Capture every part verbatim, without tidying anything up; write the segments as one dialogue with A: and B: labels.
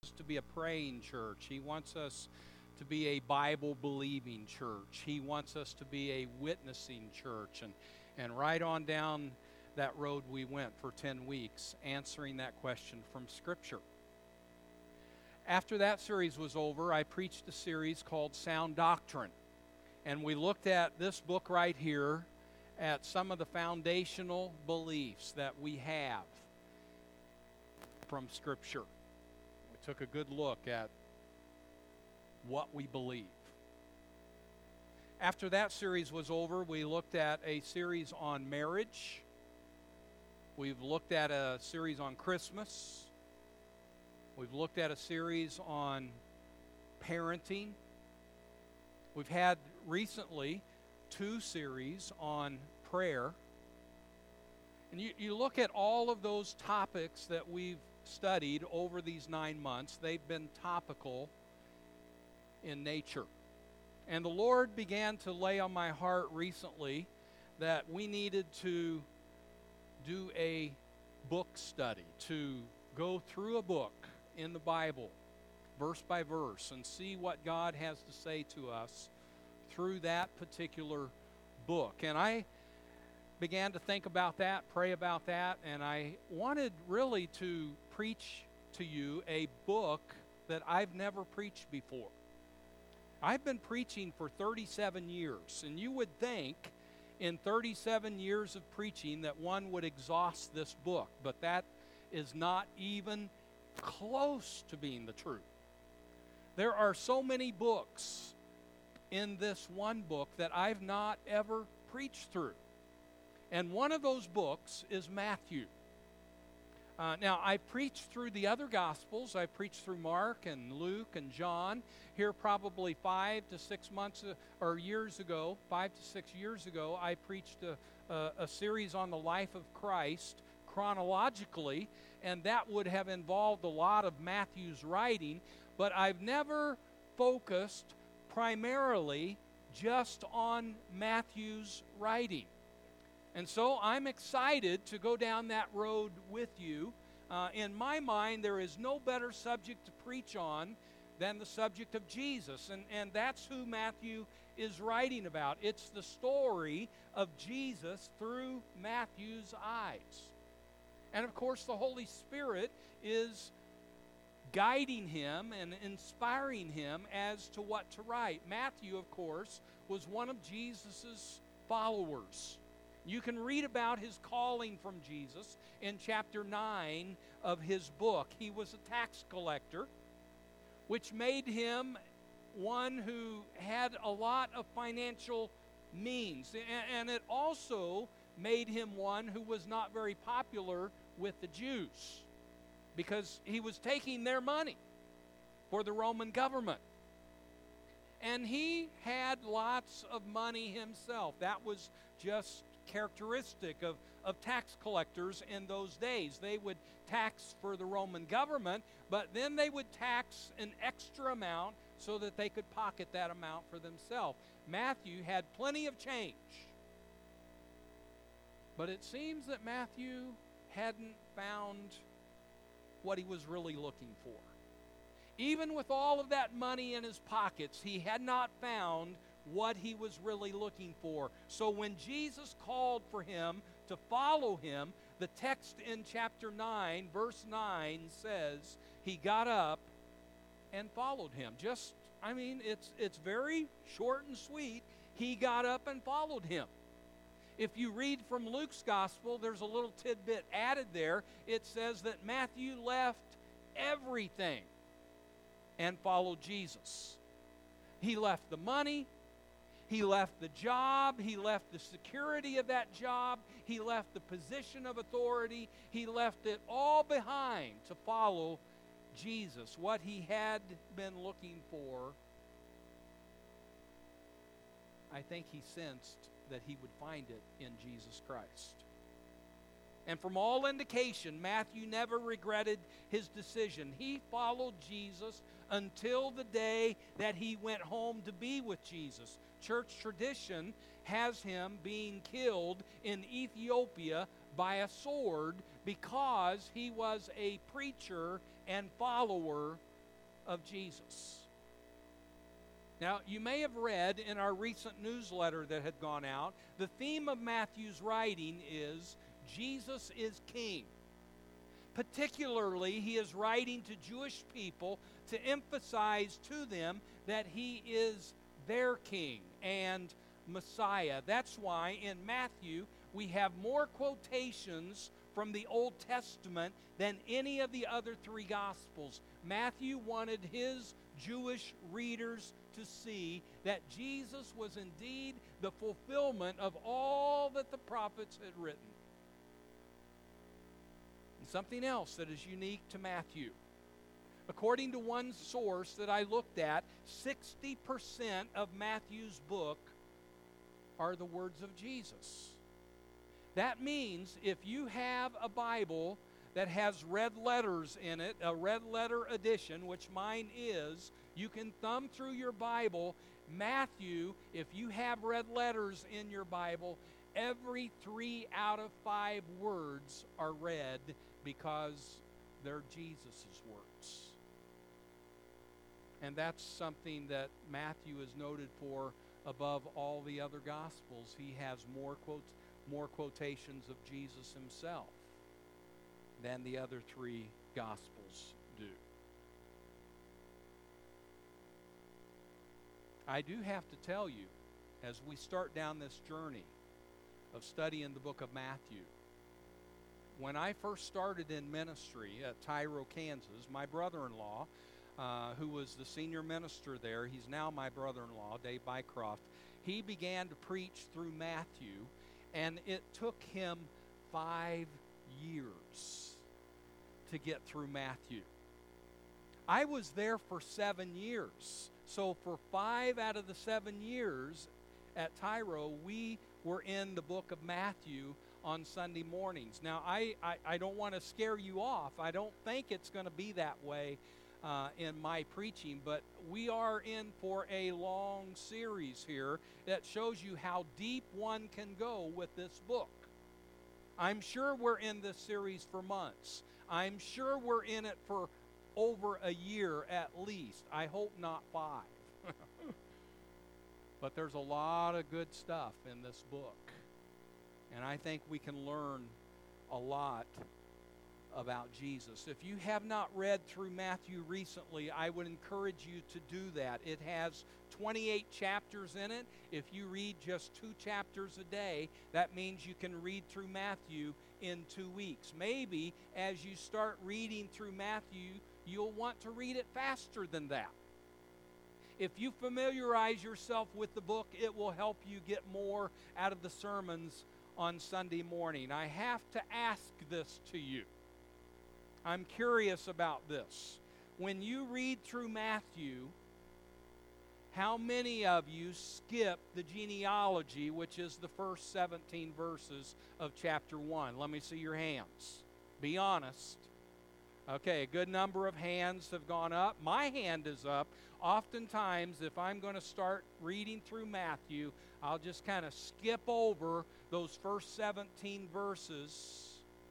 A: to be a praying church. He wants us to be a Bible-believing church. He wants us to be a witnessing church. And, and right on down that road we went for ten weeks, answering that question from Scripture. After that series was over, I preached a series called Sound Doctrine. And we looked at this book right here, at some of the foundational beliefs that we have from Scripture. We took a good look at what we believe. After that series was over, we looked at a series on marriage. We've looked at a series on Christmas. We've looked at a series on parenting. We've had recently two series on prayer. And you, you look at all of those topics that we've studied over these nine months, they've been topical in nature. And the Lord began to lay on my heart recently that we needed to do a book study, to go through a book in the Bible, verse by verse, and see what God has to say to us through that particular book. And I began to think about that, pray about that, and I wanted really to preach to you a book that I've never preached before. I've been preaching for thirty-seven years, and you would think in thirty-seven years of preaching that one would exhaust this book, but that is not even close to being the truth. There are so many books in this one book that I've not ever preached through. And one of those books is Matthew. Uh, now, I preached through the other Gospels. I preached through Mark and Luke and John. Here probably five to six months uh, or years ago, five to six years ago, I preached a, a, a series on the life of Christ chronologically, and that would have involved a lot of Matthew's writing, but I've never focused primarily just on Matthew's writing. And so I'm excited to go down that road with you. Uh, in my mind, there is no better subject to preach on than the subject of Jesus. And, and that's who Matthew is writing about. It's the story of Jesus through Matthew's eyes. And of course, the Holy Spirit is guiding him and inspiring him as to what to write. Matthew, of course, was one of Jesus' followers. You can read about his calling from Jesus in chapter nine of his book. He was a tax collector, which made him one who had a lot of financial means. And it also made him one who was not very popular with the Jews, because he was taking their money for the Roman government. And he had lots of money himself. That was just characteristic of, of tax collectors in those days. They would tax for the Roman government, but then they would tax an extra amount so that they could pocket that amount for themselves. Matthew had plenty of change. But it seems that Matthew hadn't found what he was really looking for. Even with all of that money in his pockets, he had not found what he was really looking for. So when Jesus called for him to follow him, the text in chapter nine, verse nine says, he got up and followed him. Just, I mean, it's it's very short and sweet. He got up and followed him. If you read from Luke's gospel, there's a little tidbit added there. It says that Matthew left everything and followed Jesus. He left the money. He left the job. He left the security of that job. He left the position of authority. He left it all behind to follow Jesus. What he had been looking for, I think he sensed that he would find it in Jesus Christ. And from all indication, Matthew never regretted his decision. He followed Jesus until the day that he went home to be with Jesus. Church tradition has him being killed in Ethiopia by a sword because he was a preacher and follower of Jesus. Now, you may have read in our recent newsletter that had gone out, the theme of Matthew's writing is Jesus is King. Particularly, he is writing to Jewish people to emphasize to them that he is their King and Messiah. That's why in Matthew we have more quotations from the Old Testament than any of the other three Gospels. Matthew wanted his Jewish readers to see that Jesus was indeed the fulfillment of all that the prophets had written. And something else that is unique to Matthew. According to one source that I looked at, sixty percent of Matthew's book are the words of Jesus. That means if you have a Bible that has red letters in it, a red letter edition, which mine is, you can thumb through your Bible. Matthew, if you have red letters in your Bible, every three out of five words are red because they're Jesus' words. And that's something that Matthew is noted for above all the other Gospels. He has more quotes, more quotations of Jesus himself than the other three Gospels do. I do have to tell you, as we start down this journey of studying the book of Matthew, when I first started in ministry at Tyro, Kansas, my brother-in-law, uh, who was the senior minister there, he's now my brother-in-law, Dave Bycroft, he began to preach through Matthew, and it took him five years to get through Matthew. I was there for seven years. So for five out of the seven years at Tyro, we were in the book of Matthew on Sunday mornings. Now, I, I, I don't want to scare you off. I don't think it's going to be that way uh, in my preaching, but we are in for a long series here that shows you how deep one can go with this book. I'm sure we're in this series for months. I'm sure we're in it for over a year at least. I hope not five. But there's a lot of good stuff in this book. And I think we can learn a lot about Jesus. If you have not read through Matthew recently, I would encourage you to do that. It has twenty-eight chapters in it. If you read just two chapters a day, that means you can read through Matthew in two weeks. Maybe as you start reading through Matthew, you'll want to read it faster than that. If you familiarize yourself with the book, it will help you get more out of the sermons on Sunday morning. I have to ask this to you. I'm curious about this. When you read through Matthew, how many of you skip the genealogy, which is the first seventeen verses of chapter one? Let me see your hands. Be honest. Okay, a good number of hands have gone up. My hand is up. Oftentimes, if I'm going to start reading through Matthew, I'll just kind of skip over those first seventeen verses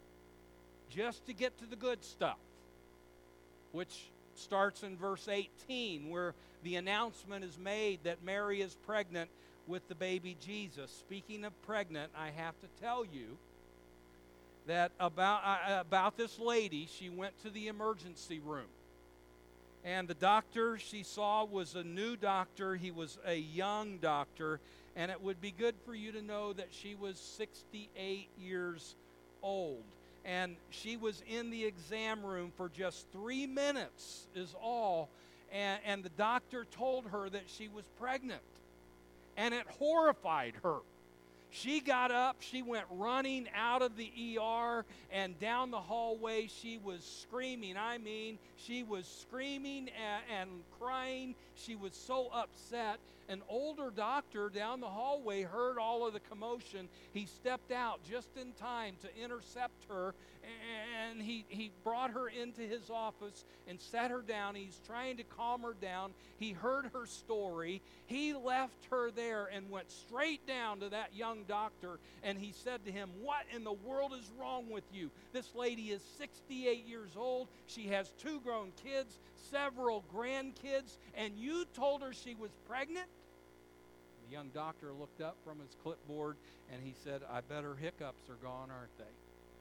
A: just to get to the good stuff, which starts in verse eighteen, where the announcement is made that Mary is pregnant with the baby Jesus. Speaking of pregnant, I have to tell you that about, uh, about this lady. She went to the emergency room. And the doctor she saw was a new doctor. He was a young doctor. And it would be good for you to know that she was sixty-eight years old. And she was in the exam room for just three minutes is all. And, and the doctor told her that she was pregnant. And it horrified her. She got up, she went running out of the E R, and down the hallway she was screaming. I mean, she was screaming and, and crying. She was so upset. An older doctor down the hallway heard all of the commotion. He stepped out just in time to intercept her, and he, he brought her into his office and sat her down. He's trying to calm her down. He heard her story. He left her there and went straight down to that young doctor, and he said to him, "What in the world is wrong with you? This lady is sixty-eight years old. She has two grown kids. several grandkids, and you told her she was pregnant? The young doctor looked up from his clipboard and he said, I bet her hiccups are gone, aren't they?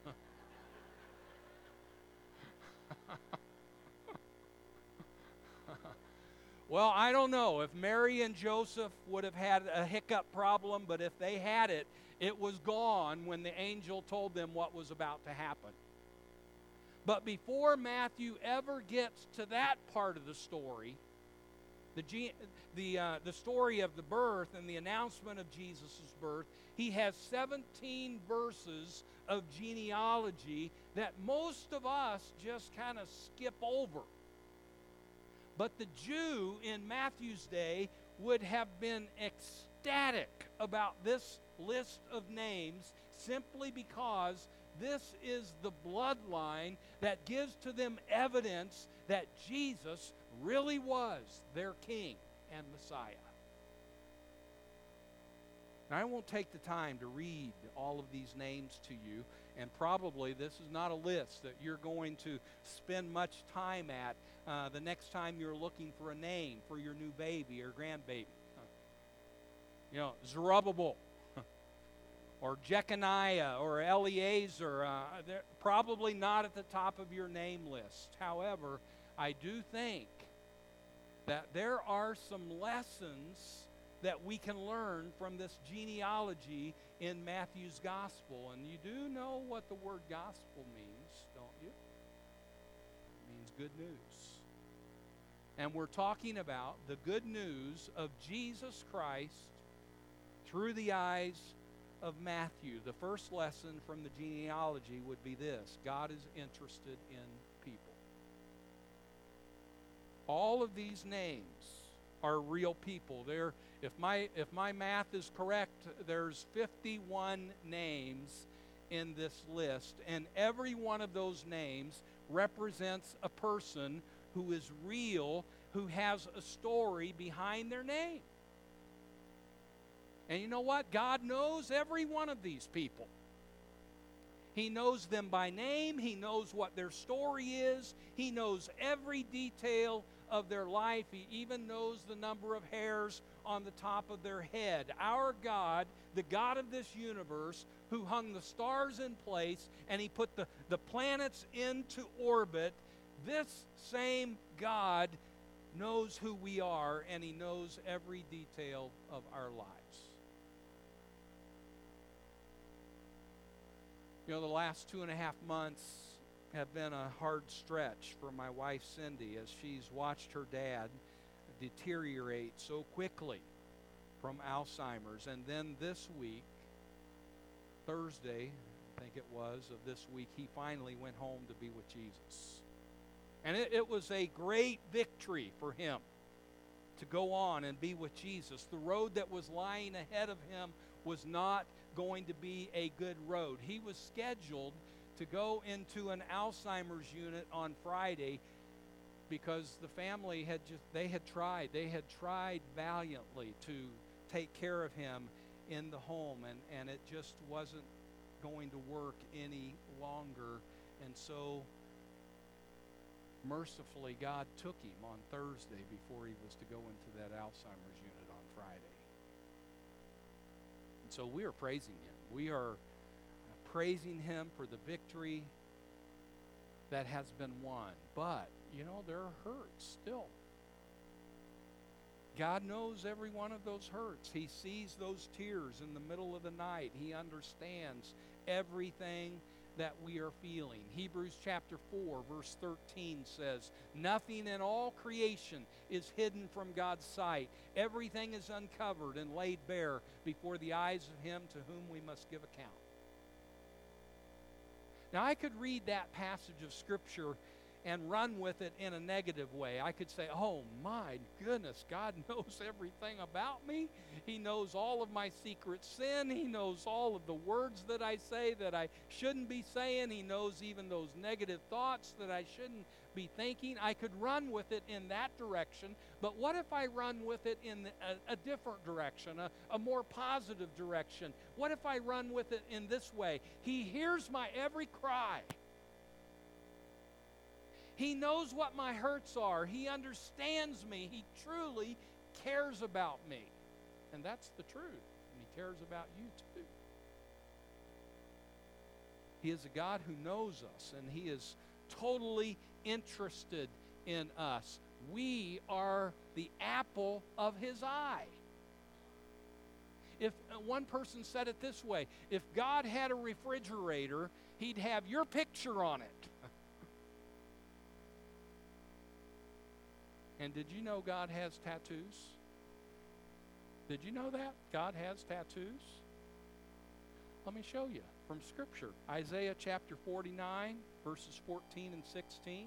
A: Well, I don't know if Mary and Joseph would have had a hiccup problem, but if they had it, it was gone when the angel told them what was about to happen. But before Matthew ever gets to that part of the story, the, the, uh, the story of the birth and the announcement of Jesus' birth, he has seventeen verses of genealogy that most of us just kind of skip over. But the Jew in Matthew's day would have been ecstatic about this list of names simply because this is the bloodline that gives to them evidence that Jesus really was their King and Messiah. Now, I won't take the time to read all of these names to you, and probably this is not a list that you're going to spend much time at uh, the next time you're looking for a name for your new baby or grandbaby. Uh, you know, Zerubbabel, or Jeconiah, or Eliezer, uh, they're probably not at the top of your name list. However, I do think that there are some lessons that we can learn from this genealogy in Matthew's gospel. And you do know what the word gospel means, don't you? It means good news. And we're talking about the good news of Jesus Christ through the eyes of Matthew. The first lesson from the genealogy would be this: God is interested in people. All of these names are real people. There, if my if my math is correct, there's fifty-one names in this list, and every one of those names represents a person who is real, who has a story behind their name. And you know what? God knows every one of these people. He knows them by name. He knows what their story is. He knows every detail of their life. He even knows the number of hairs on the top of their head. Our God, the God of this universe, who hung the stars in place and He put the, the planets into orbit, this same God knows who we are, and He knows every detail of our lives. You know, the last two and a half months have been a hard stretch for my wife Cindy as she's watched her dad deteriorate so quickly from Alzheimer's. And then this week, Thursday, I think it was, of this week, he finally went home to be with Jesus. And it, it was a great victory for him to go on and be with Jesus. The road that was lying ahead of him was not going to be a good road. He was scheduled to go into an Alzheimer's unit on Friday because the family had just, they had tried, they had tried valiantly to take care of him in the home, and, and it just wasn't going to work any longer. And so, mercifully, God took him on Thursday before he was to go into that Alzheimer's unit on Friday. And so we are praising him. We are praising him for the victory that has been won. But, you know, there are hurts still. God knows every one of those hurts. He sees those tears in the middle of the night. He understands everything that we are feeling. Hebrews chapter four, verse thirteen says, "Nothing in all creation is hidden from God's sight. Everything is uncovered and laid bare before the eyes of him to whom we must give account." Now, I could read that passage of Scripture and run with it in a negative way. I could say, oh my goodness, God knows everything about me. He knows all of my secret sin. He knows all of the words that I say that I shouldn't be saying. He knows even those negative thoughts that I shouldn't be thinking. I could run with it in that direction, but what if I run with it in a, a different direction, a, a more positive direction? What if I run with it in this way? He hears my every cry. He knows what my hurts are. He understands me. He truly cares about me. And that's the truth. And He cares about you too. He is a God who knows us, and He is totally interested in us. We are the apple of His eye. If uh, one person said it this way, if God had a refrigerator, He'd have your picture on it. And did you know God has tattoos? Did you know that? God has tattoos? Let me show you from Scripture. Isaiah chapter forty-nine, verses fourteen and sixteen.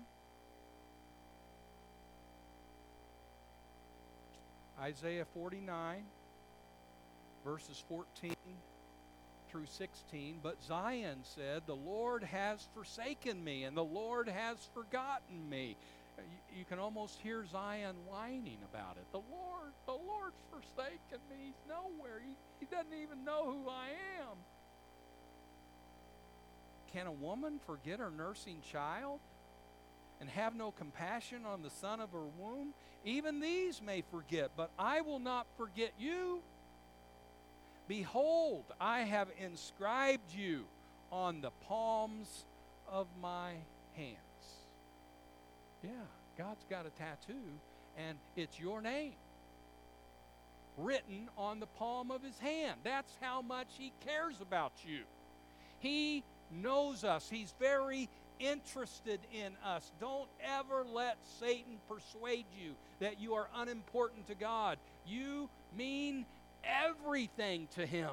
A: Isaiah forty-nine, verses fourteen through sixteen. But Zion said, the Lord has forsaken me, and the Lord has forgotten me. You, you can almost hear Zion whining about it. The Lord, the Lord's forsaken me. He's nowhere. He, he doesn't even know who I am. Can a woman forget her nursing child and have no compassion on the son of her womb? Even these may forget, but I will not forget you. Behold, I have inscribed you on the palms of my hands. Yeah, God's got a tattoo, and it's your name written on the palm of His hand. That's how much He cares about you. He knows us. He's very interested in us. Don't ever let Satan persuade you that you are unimportant to God. You mean everything to Him.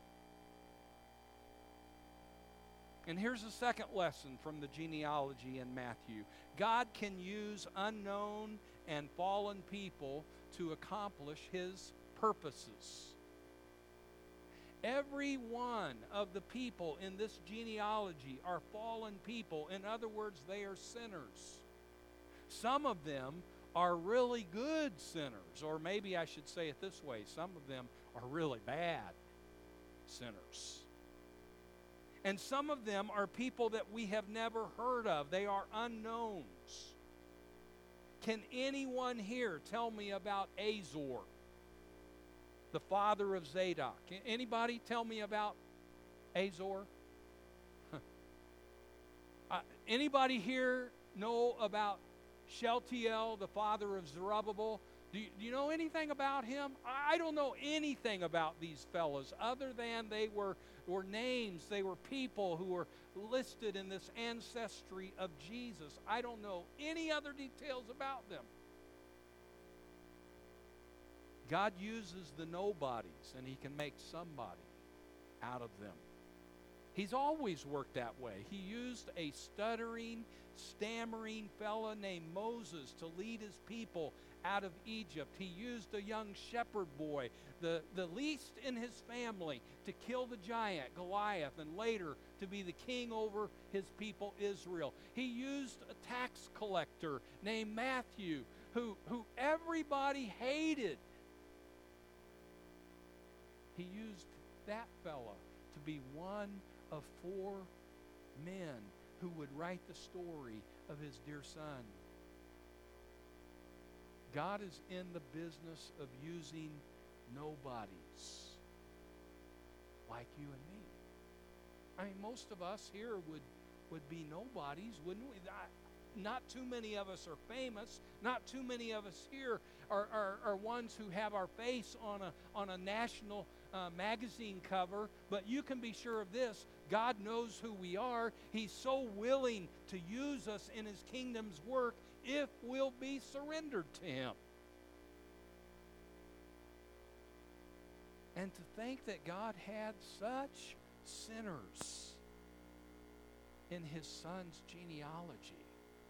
A: And here's a second lesson from the genealogy in Matthew. God can use unknown and fallen people to accomplish His purposes. Every one of the people in this genealogy are fallen people. In other words, they are sinners. Some of them are really good sinners, or maybe I should say it this way, some of them are really bad sinners. And some of them are people that we have never heard of. They are unknowns. Can anyone here tell me about Azor, the father of Zadok? Can anybody tell me about Azor? uh, anybody here know about Shealtiel, the father of Zerubbabel? Do you, do you know anything about him? I don't know anything about these fellows other than they were, were names. They were people who were listed in this ancestry of Jesus. I don't know any other details about them. God uses the nobodies, and He can make somebody out of them. He's always worked that way. He used a stuttering, stammering fella named Moses to lead His people out of Egypt. He used a young shepherd boy, the, the least in his family, to kill the giant Goliath and later to be the king over His people Israel. He used a tax collector named Matthew, who, who everybody hated. He used that fella to be one of four men who would write the story of His dear Son. God is in the business of using nobodies like you and me. I mean, most of us here would, would be nobodies, wouldn't we? I, Not too many of us are famous. Not too many of us here are, are, are ones who have our face on a, on a national uh, magazine cover. But you can be sure of this. God knows who we are. He's so willing to use us in His kingdom's work if we'll be surrendered to Him. And to think that God had such sinners in His Son's genealogy.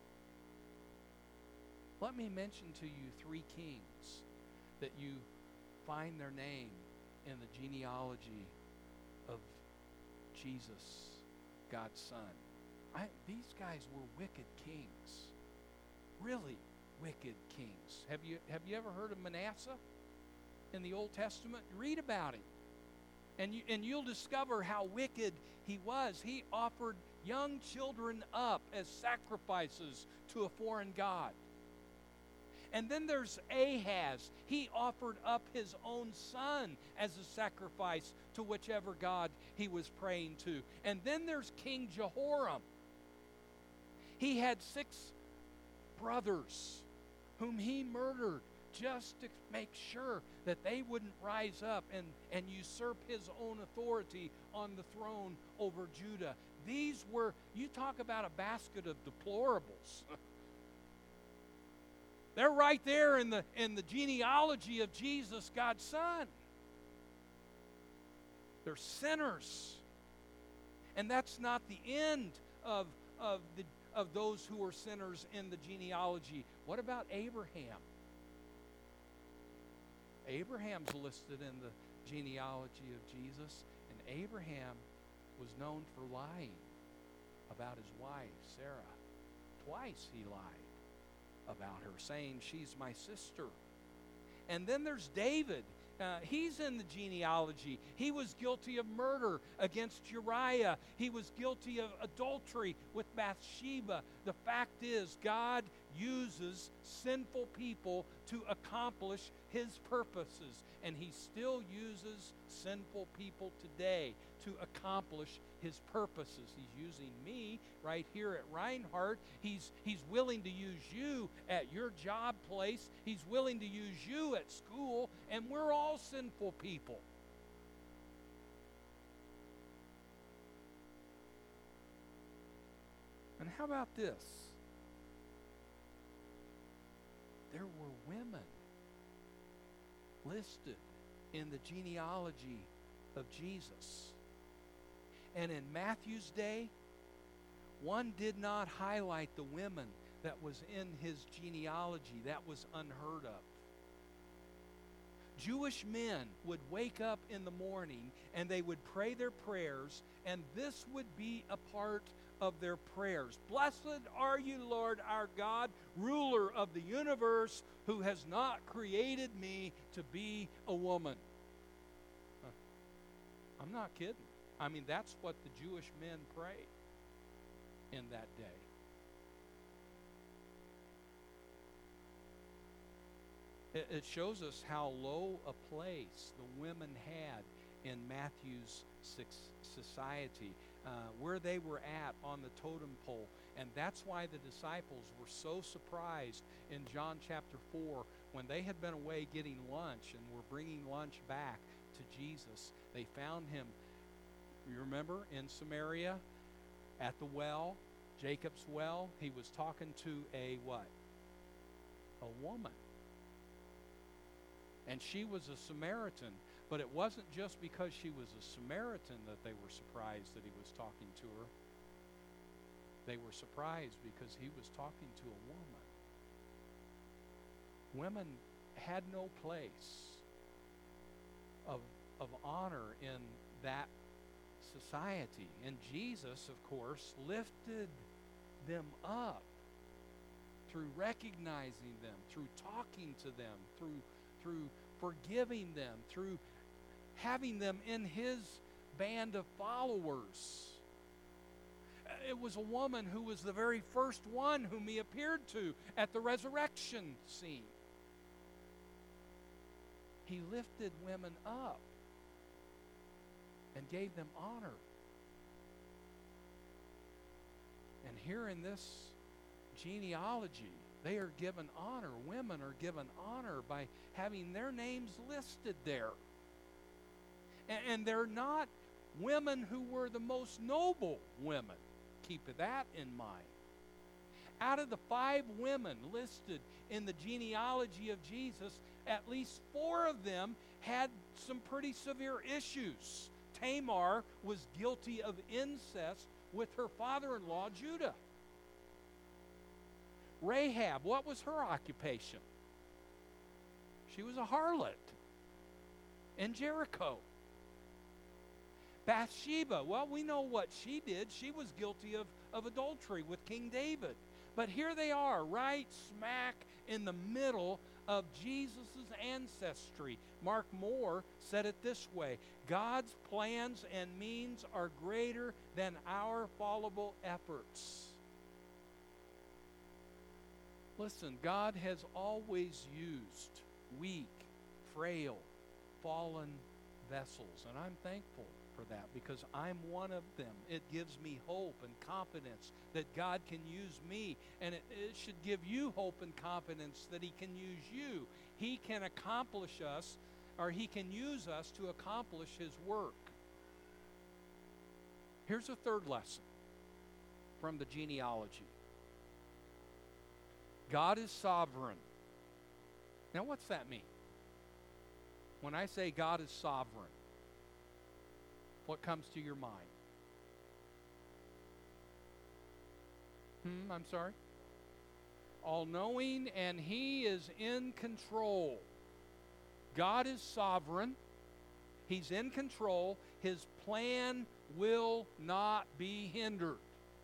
A: Let me mention to you three kings that you find their name in the genealogy of Jesus, God's Son. I, these guys were wicked kings. Really wicked kings. Have you, have you ever heard of Manasseh in the Old Testament? Read about him. And, you, and you'll discover how wicked he was. He offered young children up as sacrifices to a foreign god. And then there's Ahaz. He offered up his own son as a sacrifice to whichever god he was praying to. And then there's King Jehoram. He had six brothers whom he murdered just to make sure that they wouldn't rise up and, and usurp his own authority on the throne over Judah. These were, you talk about a basket of deplorables. They're right there in the, in the genealogy of Jesus, God's Son. They're sinners. And that's not the end of, of, the, of those who are sinners in the genealogy. What about Abraham? Abraham's listed in the genealogy of Jesus, and Abraham was known for lying about his wife, Sarah. Twice he lied about her, saying she's my sister. And then there's David. Uh, he's in the genealogy. He was guilty of murder against Uriah. He was guilty of adultery with Bathsheba. The fact is, God uses sinful people to accomplish his purposes. And he still uses sinful people today to accomplish his purposes. He's using me right here at Reinhardt. He's, he's willing to use you at your job place. He's willing to use you at school. And we're all sinful people. And how about this? There were women listed in the genealogy of Jesus. And in Matthew's day, one did not highlight the women that was in his genealogy. That was unheard of. Jewish men would wake up in the morning and they would pray their prayers, and this would be a part of their prayers. Blessed are you, Lord our God, ruler of the universe, who has not created me to be a woman. Huh. I'm not kidding. I mean, that's what the Jewish men prayed in that day. It, it shows us how low a place the women had in Matthew's society, uh, where they were at on the totem pole. And that's why the disciples were so surprised in John chapter four when they had been away getting lunch and were bringing lunch back to Jesus. They found him, you remember, in Samaria at the well, Jacob's well. He was talking to a what? A woman. And she was a Samaritan. But it wasn't just because she was a Samaritan that they were surprised that he was talking to her. They were surprised because he was talking to a woman. Women had no place of, of honor in that society. And Jesus, of course, lifted them up through recognizing them, through talking to them, through, through forgiving them, through having them in his band of followers. It was a woman who was the very first one whom he appeared to at the resurrection scene. He lifted women up and gave them honor. And here in this genealogy, they are given honor. Women are given honor by having their names listed there. And, and they're not women who were the most noble women. Keep that in mind. Out of the five women listed in the genealogy of Jesus, at least four of them had some pretty severe issues. Tamar was guilty of incest with her father-in-law, Judah. Rahab, what was her occupation? She was a harlot in Jericho. Bathsheba, well, we know what she did. She was guilty of, of adultery with King David. But here they are, right smack in the middle of Jesus' ancestry. Mark Moore said it this way: God's plans and means are greater than our fallible efforts. Listen, God has always used weak, frail, fallen vessels, and I'm thankful for that because I'm one of them. It gives me hope and confidence that God can use me, and it, it should give you hope and confidence that He can use you. He can accomplish us, or He can use us to accomplish His work. Here's a third lesson from the genealogy. God is sovereign. Now, what's that mean? When I say God is sovereign, what comes to your mind? Hmm, I'm sorry? All-knowing, and He is in control. God is sovereign. He's in control. His plan will not be hindered.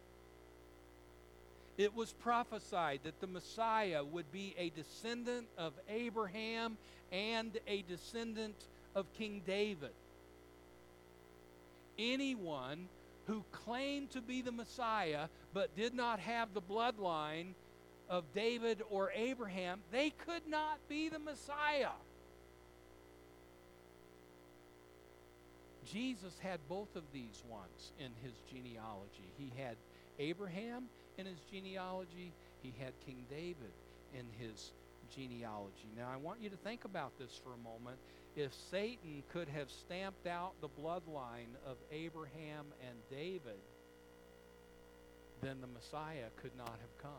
A: It was prophesied that the Messiah would be a descendant of Abraham and a descendant of King David. Anyone who claimed to be the Messiah but did not have the bloodline of David or Abraham, they could not be the Messiah. Jesus had both of these ones in His genealogy. He had Abraham in His genealogy. He had King David in His genealogy. Now, I want you to think about this for a moment. If Satan could have stamped out the bloodline of Abraham and David, then the Messiah could not have come.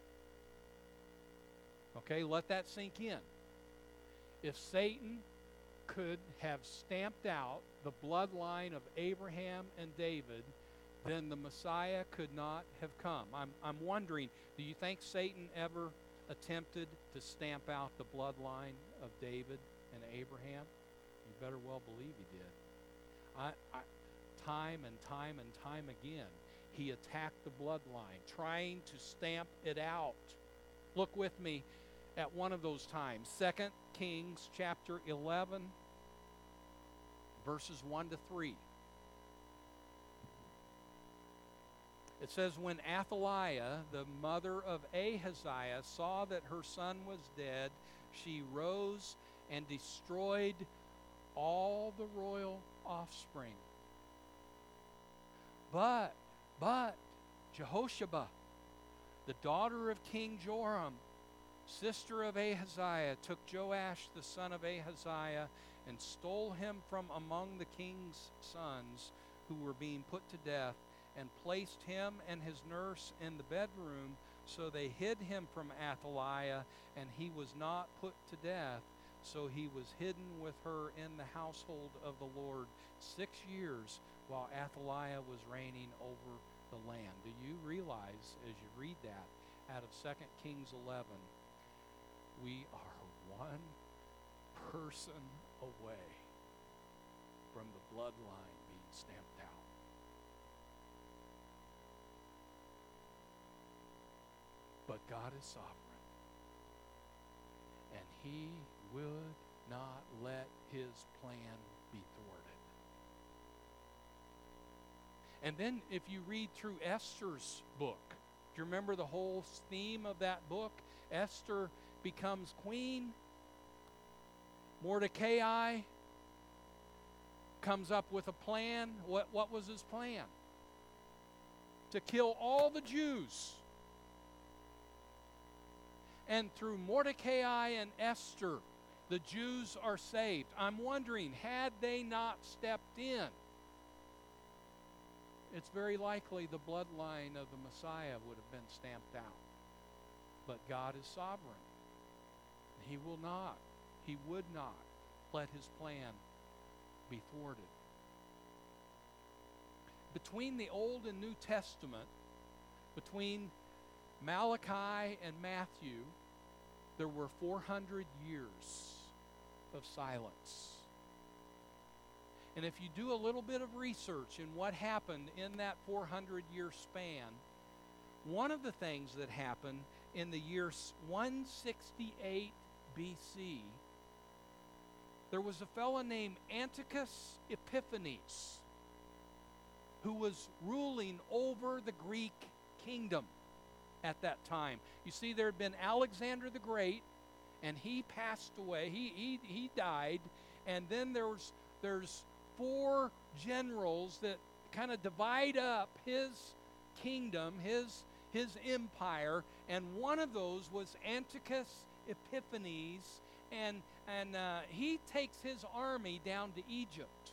A: Okay, let that sink in. If Satan could have stamped out the bloodline of Abraham and David, then the Messiah could not have come. I'm, I'm wondering, do you think Satan ever attempted to stamp out the bloodline of David and Abraham? You better well believe he did. I, I, time and time and time again, he attacked the bloodline, trying to stamp it out. Look with me at one of those times. Second Kings chapter eleven, verses one to three. It says, when Athaliah, the mother of Ahaziah, saw that her son was dead, she rose and destroyed all the royal offspring. But, but, Jehosheba, the daughter of King Joram, sister of Ahaziah, took Joash the son of Ahaziah and stole him from among the king's sons who were being put to death, and placed him and his nurse in the bedroom. So they hid him from Athaliah, and he was not put to death. So he was hidden with her in the household of the Lord six years while Athaliah was reigning over the land. Do you realize, as you read that out of Second Kings eleven, we are one person away from the bloodline being stamped out? But God is sovereign, and He would not let His plan be thwarted. And then if you read through Esther's book, do you remember the whole theme of that book? Esther becomes queen. Mordecai comes up with a plan. What, what was his plan? To kill all the Jews. And through Mordecai and Esther, the Jews are saved. I'm wondering, had they not stepped in, it's very likely the bloodline of the Messiah would have been stamped out. But God is sovereign. He will not, He would not let His plan be thwarted. Between the Old and New Testament, between Malachi and Matthew, there were four hundred years of silence. And if you do a little bit of research in what happened in that four hundred year span, one of the things that happened in the year one sixty-eight B C, there was a fellow named Antiochus Epiphanes who was ruling over the Greek kingdom at that time. You see, there had been Alexander the Great, and he passed away. He he, he died, and then there was there's four generals that kind of divide up his kingdom, his his empire, and one of those was Antiochus Epiphanes, and and uh, he takes his army down to Egypt,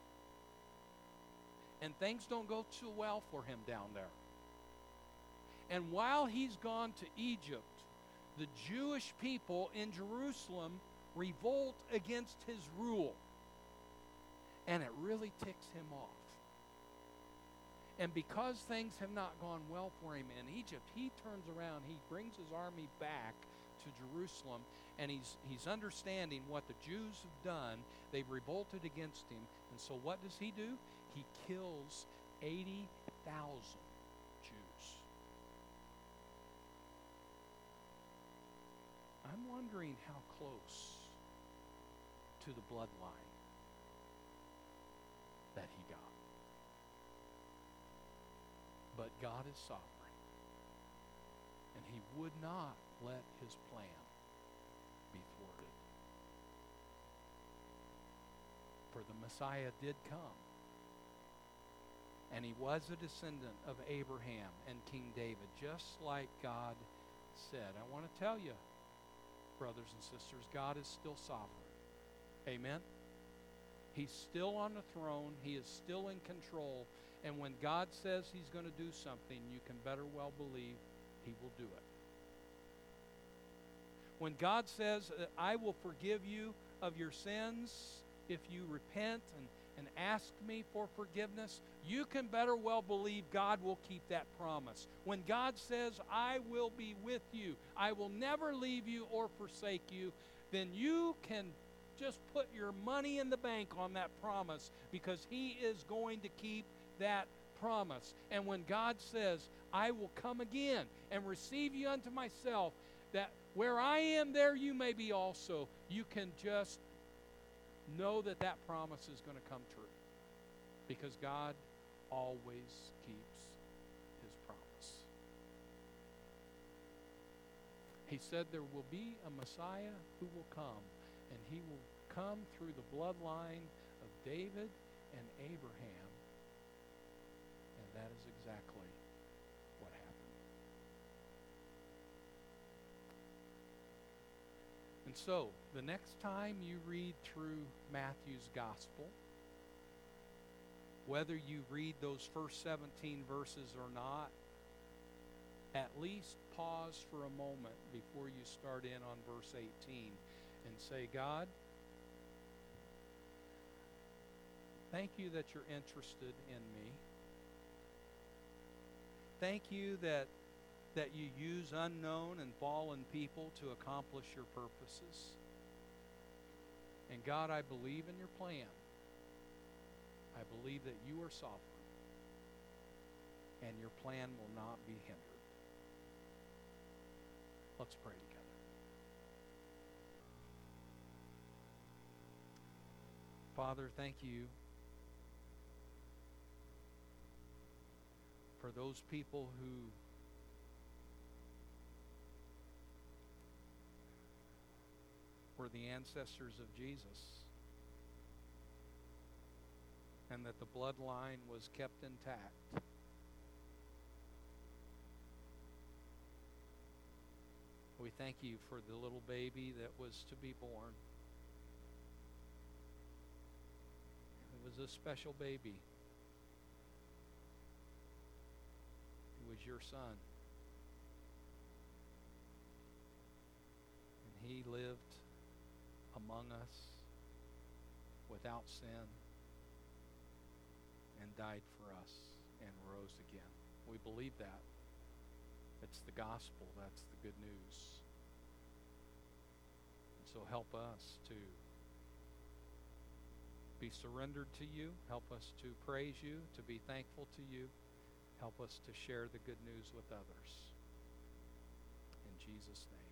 A: and things don't go too well for him down there. And while he's gone to Egypt, the Jewish people in Jerusalem revolt against his rule, and it really ticks him off. And because things have not gone well for him in Egypt, he turns around, he brings his army back to Jerusalem, and he's he's understanding what the Jews have done. They've revolted against him, and so what does he do? He kills eighty thousand Jews. I'm wondering how close to the bloodline that he got. But God is sovereign, and he would not let his plan be thwarted. For the Messiah did come, and he was a descendant of Abraham and King David, just like God said. I want to tell you, brothers and sisters, God is still sovereign. Amen? He's still on the throne. He is still in control. And when God says he's going to do something, you can better well believe he will do it. When God says, I will forgive you of your sins if you repent and, and ask me for forgiveness, you can better well believe God will keep that promise. When God says, I will be with you, I will never leave you or forsake you, then you can just put your money in the bank on that promise, because he is going to keep that promise. And when God says, I will come again and receive you unto myself, that where I am, there you may be also, you can just know that that promise is going to come true, because God always keeps his promise. He said there will be a Messiah who will come, and he will come through the bloodline of David and Abraham. And that is exactly what happened. And so, the next time you read through Matthew's gospel, whether you read those first seventeen verses or not, at least pause for a moment before you start in on verse eighteen and say, God, thank you that you're interested in me. Thank you that that you use unknown and fallen people to accomplish your purposes. And God, I believe in your plan. I believe that you are sovereign, and your plan will not be hindered. Let's pray together. Father, thank you for those people who were the ancestors of Jesus, and that the bloodline was kept intact. We thank you for the little baby that was to be born. It was a special baby. It was your son. And he lived among us without sin, and died for us and rose again. We believe that. It's the gospel. That's the good news. And so help us to be surrendered to you. Help us to praise you, to be thankful to you. Help us to share the good news with others. In Jesus' name.